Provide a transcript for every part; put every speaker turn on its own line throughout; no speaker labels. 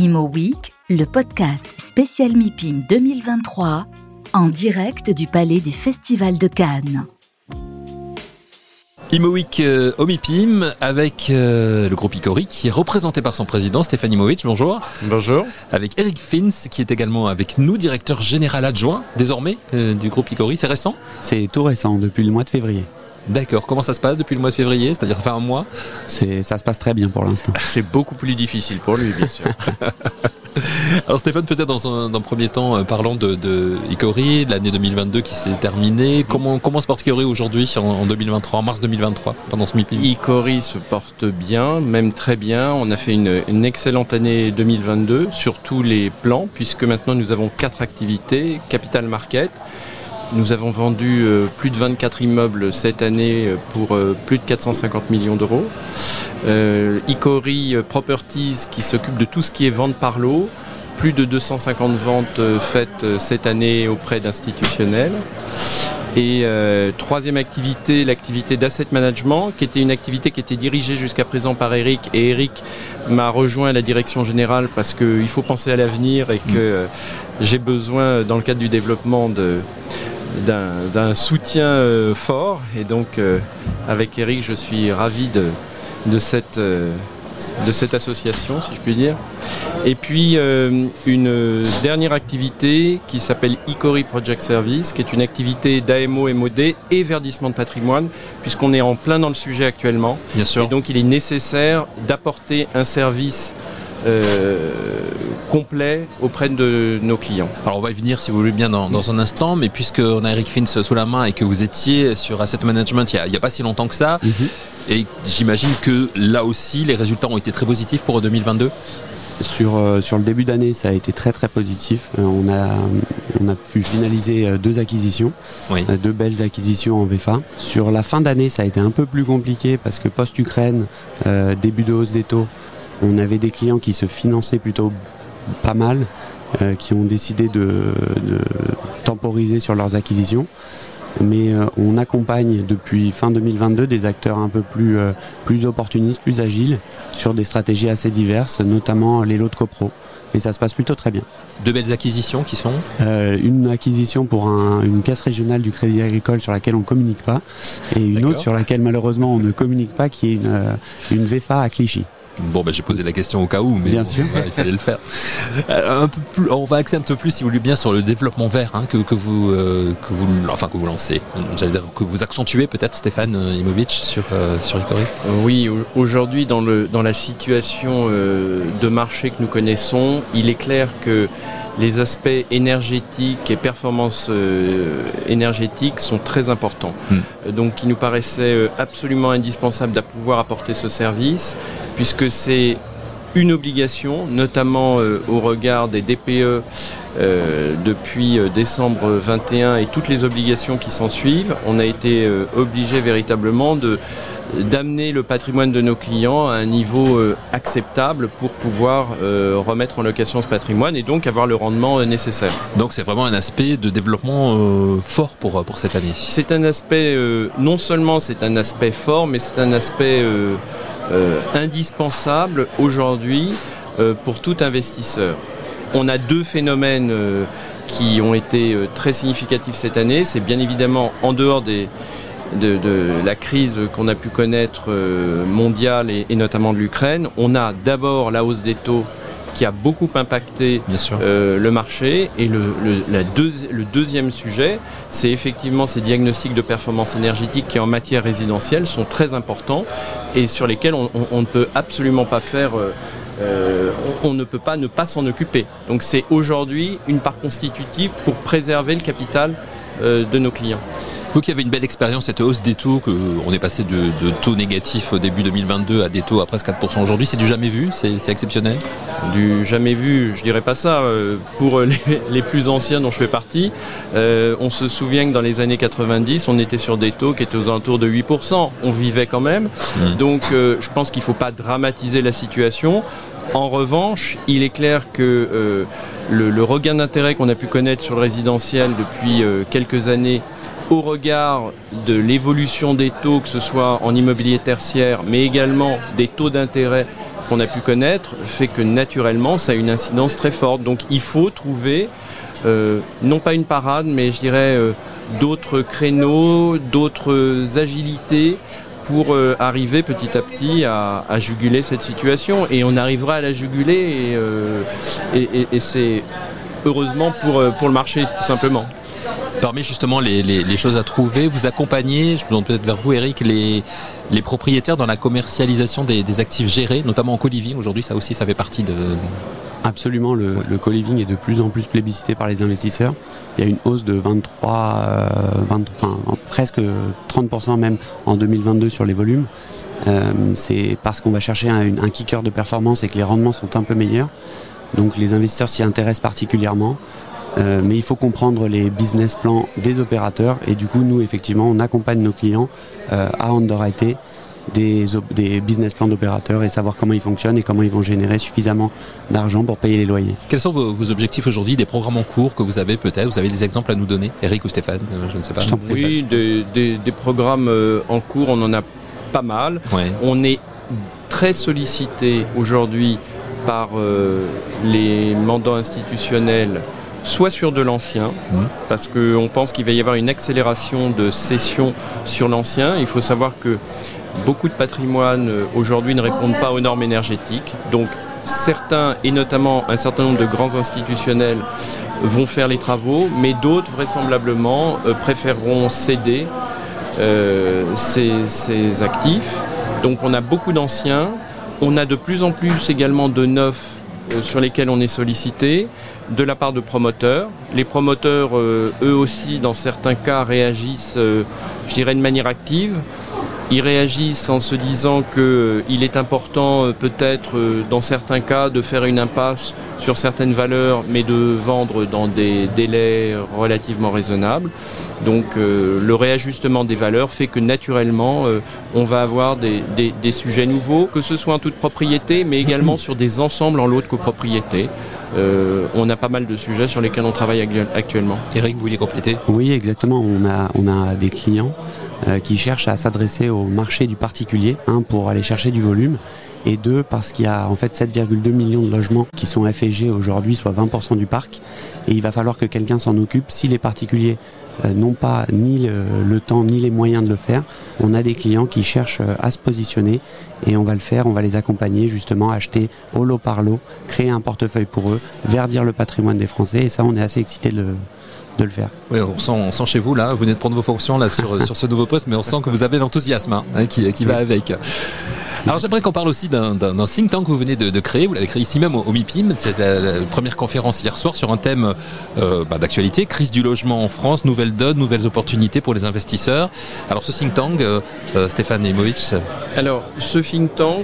Imo Week, le podcast spécial MIPIM 2023, en direct du Palais des Festivals de Cannes.
Imo Week au MIPIM avec le groupe Icori qui est représenté par son président Stéphane Imovic. Bonjour.
Bonjour.
Avec Eric Fins qui est également avec nous, directeur général adjoint désormais du groupe Icori. C'est récent ?
C'est tout récent, depuis le mois de février.
D'accord. Comment ça se passe depuis le mois de février ? C'est-à-dire ça fait un mois ?
Ça se passe très bien pour l'instant.
C'est beaucoup plus difficile pour lui, bien sûr.
Alors Stéphane, peut-être dans un premier temps, parlons de Icori, l'année 2022 qui s'est terminée. Comment se porte Icori aujourd'hui, en 2023, en mars 2023, pendant ce MIPIM ?
Icori se porte bien, même très bien. On a fait une excellente année 2022 sur tous les plans, puisque maintenant nous avons 4 activités. Capital Market. Nous avons vendu plus de 24 immeubles cette année pour plus de 450 millions d'euros. Icori Properties qui s'occupe de tout ce qui est vente par lot. Plus de 250 ventes faites cette année auprès d'institutionnels. Et troisième activité, l'activité d'asset management, qui était une activité qui était dirigée jusqu'à présent par Eric. Et Eric m'a rejoint à la direction générale parce qu'il faut penser à l'avenir et que j'ai besoin, dans le cadre du développement, d'un soutien fort. Et donc, avec Eric, je suis ravi de cette association, si je puis dire. Et puis une dernière activité qui s'appelle Icori Project Service, qui est une activité d'AMO, MOD et verdissement de patrimoine, puisqu'on est en plein dans le sujet actuellement.
Bien sûr.
Et donc il est nécessaire d'apporter un service complet auprès de nos clients.
Alors on va y venir si vous voulez bien dans un instant, mais puisqu'on a Eric Fins sous la main et que vous étiez sur Asset Management il n'y a pas si longtemps que ça, et j'imagine que là aussi les résultats ont été très positifs pour 2022.
Sur le début d'année, ça a été très très positif. On a pu finaliser 2 acquisitions,
oui.
2 belles acquisitions en VFA. Sur la fin d'année, ça a été un peu plus compliqué parce que post-Ukraine, début de hausse des taux, on avait des clients qui se finançaient plutôt pas mal, qui ont décidé de temporiser sur leurs acquisitions. Mais on accompagne depuis fin 2022 des acteurs un peu plus opportunistes, plus agiles, sur des stratégies assez diverses, notamment les lots de copro. Et ça se passe plutôt très bien. 2
belles acquisitions qui sont
une acquisition pour une caisse régionale du Crédit Agricole sur laquelle on ne communique pas, et une autre sur laquelle malheureusement on ne communique pas, qui est une VFA à Clichy.
Bon, j'ai posé la question au cas où, mais
bien sûr.
Il fallait le faire. On va axer un peu plus, si vous voulez bien, sur le développement vert que vous lancez. J'allais dire que vous accentuez peut-être, Stéphane Imovic, sur Icori.
Oui, aujourd'hui, dans la situation de marché que nous connaissons, il est clair que les aspects énergétiques et performances énergétiques sont très importants. Donc il nous paraissait absolument indispensable de pouvoir apporter ce service, puisque c'est une obligation, notamment au regard des DPE depuis décembre 2021 et toutes les obligations qui s'en suivent. On a été obligé véritablement d'amener le patrimoine de nos clients à un niveau acceptable pour pouvoir remettre en location ce patrimoine et donc avoir le rendement nécessaire.
Donc c'est vraiment un aspect de développement fort pour cette année.
C'est un aspect, non seulement c'est un aspect fort, mais c'est un aspect indispensable aujourd'hui pour tout investisseur. On a 2 phénomènes qui ont été très significatifs cette année. C'est bien évidemment en dehors de la crise qu'on a pu connaître mondiale et notamment de l'Ukraine. On a d'abord la hausse des taux qui a beaucoup impacté le marché. Et le deuxième sujet, c'est effectivement ces diagnostics de performance énergétique qui en matière résidentielle sont très importants et sur lesquels on ne peut absolument pas faire... on ne peut pas ne pas s'en occuper. Donc c'est aujourd'hui une part constitutive pour préserver le capital de nos clients.
Vous qui avez une belle expérience, cette hausse des taux, on est passé de taux négatifs au début 2022 à des taux à presque 4% aujourd'hui, c'est du jamais vu, c'est exceptionnel ?
Du jamais vu, je dirais pas ça. Pour les plus anciens dont je fais partie, on se souvient que dans les années 90, on était sur des taux qui étaient aux alentours de 8%. On vivait quand même. Donc je pense qu'il ne faut pas dramatiser la situation. En revanche, il est clair que le regain d'intérêt qu'on a pu connaître sur le résidentiel depuis quelques années, au regard de l'évolution des taux, que ce soit en immobilier tertiaire, mais également des taux d'intérêt qu'on a pu connaître fait que naturellement ça a une incidence très forte. Donc il faut trouver non pas une parade, mais je dirais d'autres créneaux, d'autres agilités pour arriver petit à petit à juguler cette situation. Et on arrivera à la juguler et c'est heureusement pour le marché tout simplement.
Parmi justement les choses à trouver, vous accompagnez, je me tourne peut-être vers vous Eric, les propriétaires dans la commercialisation des actifs gérés, notamment en co-living. Aujourd'hui, ça aussi, ça fait partie de...
Absolument, le co-living est de plus en plus plébiscité par les investisseurs. Il y a une hausse de presque 30% même en 2022 sur les volumes. C'est parce qu'on va chercher un kicker de performance et que les rendements sont un peu meilleurs. Donc les investisseurs s'y intéressent particulièrement. Mais il faut comprendre les business plans des opérateurs et du coup nous effectivement on accompagne nos clients à underwriter des business plans d'opérateurs et savoir comment ils fonctionnent et comment ils vont générer suffisamment d'argent pour payer les loyers.
Quels sont vos objectifs aujourd'hui, des programmes en cours que vous avez peut-être? Vous avez des exemples à nous donner, Eric ou Stéphane? Je ne sais pas.
Oui, des programmes en cours, on en a pas mal. Ouais. On est très sollicité aujourd'hui par les mandats institutionnels, soit sur de l'ancien, parce qu'on pense qu'il va y avoir une accélération de cession sur l'ancien. Il faut savoir que beaucoup de patrimoines aujourd'hui ne répondent pas aux normes énergétiques. Donc certains, et notamment un certain nombre de grands institutionnels, vont faire les travaux, mais d'autres vraisemblablement préféreront céder ces actifs. Donc on a beaucoup d'anciens, on a de plus en plus également de neufs sur lesquels on est sollicité de la part de promoteurs. Les promoteurs, eux aussi, dans certains cas, réagissent, je dirais, de manière active. Ils réagissent en se disant qu'il est important, peut-être, dans certains cas, de faire une impasse sur certaines valeurs, mais de vendre dans des délais relativement raisonnables. Donc, le réajustement des valeurs fait que, naturellement, on va avoir des sujets nouveaux, que ce soit en toute propriété, mais également sur des ensembles en lot de copropriété. On a pas mal de sujets sur lesquels on travaille actuellement.
Eric, vous vouliez compléter ?
Oui, exactement. On a des clients qui cherchent à s'adresser au marché du particulier, pour aller chercher du volume, et deux, parce qu'il y a en fait 7,2 millions de logements qui sont FSG aujourd'hui, soit 20% du parc, et il va falloir que quelqu'un s'en occupe. Si les particuliers n'ont pas ni le temps ni les moyens de le faire, on a des clients qui cherchent à se positionner et on va le faire, on va les accompagner justement, acheter au lot par lot, créer un portefeuille pour eux, verdir le patrimoine des Français, et ça on est assez excités de le faire.
Oui, on sent chez vous là, vous venez de prendre vos fonctions là sur ce nouveau poste, mais on sent que vous avez l'enthousiasme qui va avec. Alors j'aimerais qu'on parle aussi d'un think tank que vous venez de créer. Vous l'avez créé ici même au MIPIM. C'était la première conférence hier soir sur un thème d'actualité, crise du logement en France, nouvelles donnes, nouvelles opportunités pour les investisseurs. Alors ce think tank, Stéphane Neimovic.
Alors ce think tank,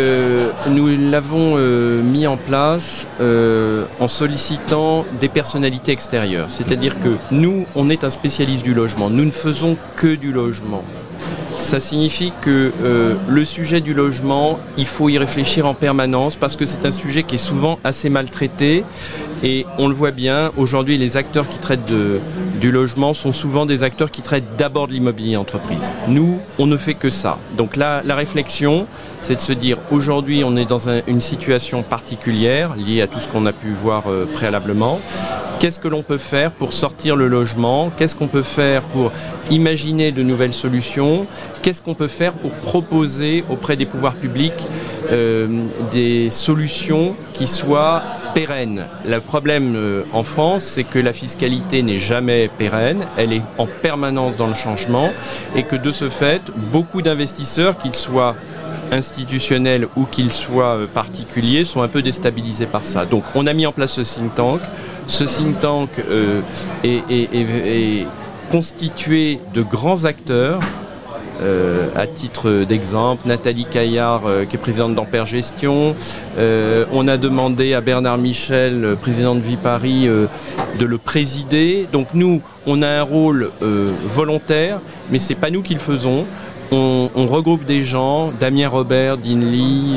nous l'avons mis en place en sollicitant des personnalités extérieures. C'est-à-dire que nous, on est un spécialiste du logement. Nous ne faisons que du logement. Ça signifie que le sujet du logement, il faut y réfléchir en permanence parce que c'est un sujet qui est souvent assez maltraité et on le voit bien, aujourd'hui les acteurs qui traitent du logement sont souvent des acteurs qui traitent d'abord de l'immobilier entreprise. Nous, on ne fait que ça. Donc là, la réflexion, c'est de se dire aujourd'hui on est dans une situation particulière liée à tout ce qu'on a pu voir préalablement. Qu'est-ce que l'on peut faire pour sortir le logement ? Qu'est-ce qu'on peut faire pour imaginer de nouvelles solutions ? Qu'est-ce qu'on peut faire pour proposer auprès des pouvoirs publics des solutions qui soient pérennes ? Le problème en France, c'est que la fiscalité n'est jamais pérenne, elle est en permanence dans le changement et que de ce fait, beaucoup d'investisseurs, qu'ils soient institutionnels ou qu'ils soient particuliers, sont un peu déstabilisés par ça. Donc on a mis en place ce think tank. Ce think tank est constitué de grands acteurs. À titre d'exemple, Nathalie Caillard, qui est présidente d'Ampère Gestion. On a demandé à Bernard Michel, président de Viparis, de le présider. Donc nous, on a un rôle volontaire, mais c'est pas nous qui le faisons. On regroupe des gens, Damien Robert, Dean Lee,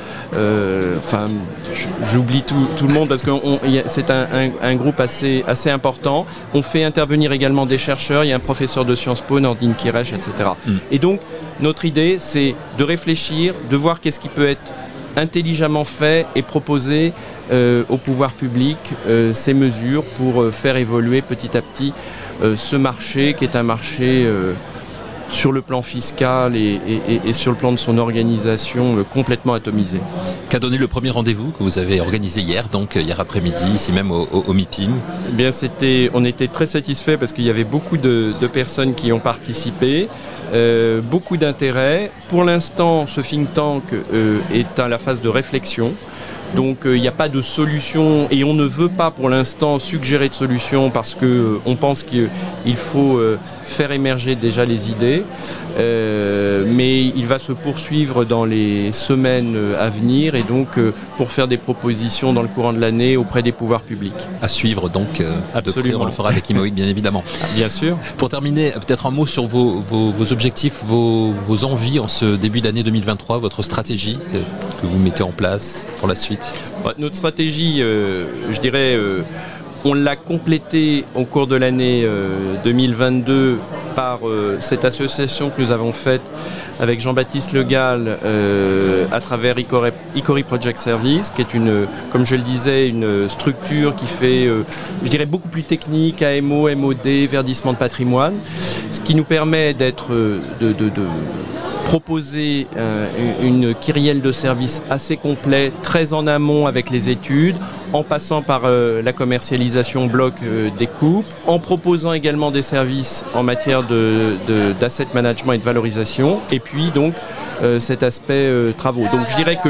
j'oublie tout le monde parce que c'est un groupe assez important. On fait intervenir également des chercheurs, il y a un professeur de Sciences Po, Nordine Kiresh, etc. Et donc, notre idée, c'est de réfléchir, de voir qu'est-ce qui peut être intelligemment fait et proposer au pouvoir public ces mesures pour faire évoluer petit à petit ce marché qui est un marché sur le plan fiscal et sur le plan de son organisation complètement atomisé.
Qu'a donné le premier rendez-vous que vous avez organisé hier, donc hier après-midi, ici même au MIPIM?
Eh bien, on était très satisfaits parce qu'il y avait beaucoup de personnes qui ont participé, beaucoup d'intérêt. Pour l'instant, ce think tank est à la phase de réflexion. Donc il n'y a pas de solution et on ne veut pas pour l'instant suggérer de solution parce qu'on pense qu'il faut faire émerger déjà les idées. Mais il va se poursuivre dans les semaines à venir et donc pour faire des propositions dans le courant de l'année auprès des pouvoirs publics.
À suivre donc de près, on le fera avec Imo Week bien évidemment.
Bien sûr.
Pour terminer, peut-être un mot sur vos objectifs, vos envies en ce début d'année 2023, votre stratégie que vous mettez en place pour la suite.
Notre stratégie, je dirais, on l'a complétée au cours de l'année 2022 par cette association que nous avons faite avec Jean-Baptiste Le Gall à travers Icori Project Service, qui est comme je le disais, une structure qui fait, je dirais, beaucoup plus technique, AMO, MOD, verdissement de patrimoine, ce qui nous permet de proposer une kyrielle de services assez complet, très en amont avec les études, en passant par la commercialisation bloc des coupes, en proposant également des services en matière d'asset management et de valorisation, et puis donc cet aspect travaux. Donc je dirais que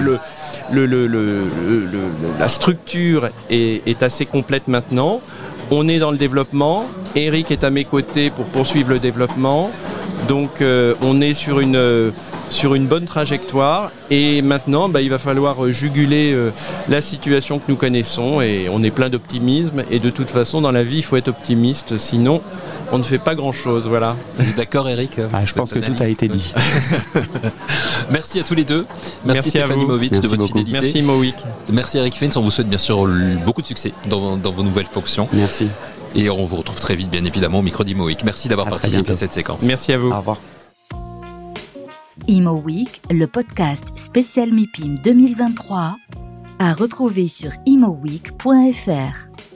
la structure est assez complète maintenant. On est dans le développement. Eric est à mes côtés pour poursuivre le développement. Donc on est sur une bonne trajectoire et maintenant il va falloir juguler la situation que nous connaissons et on est plein d'optimisme et de toute façon dans la vie il faut être optimiste sinon on ne fait pas grand chose. Voilà.
Vous êtes d'accord Eric?
Je pense que tout a été dit.
Merci à tous les deux. Merci Stéphanie Mowitz de votre fidélité.
Merci Imo Week.
Merci Eric Fins, on vous souhaite bien sûr beaucoup de succès dans vos nouvelles fonctions.
Merci.
Et on vous retrouve très vite, bien évidemment, au micro d'Imo Week. Merci d'avoir participé à cette séquence.
Merci à vous.
Au revoir.
Imo Week, le podcast spécial MIPIM 2023, à retrouver sur imoweek.fr.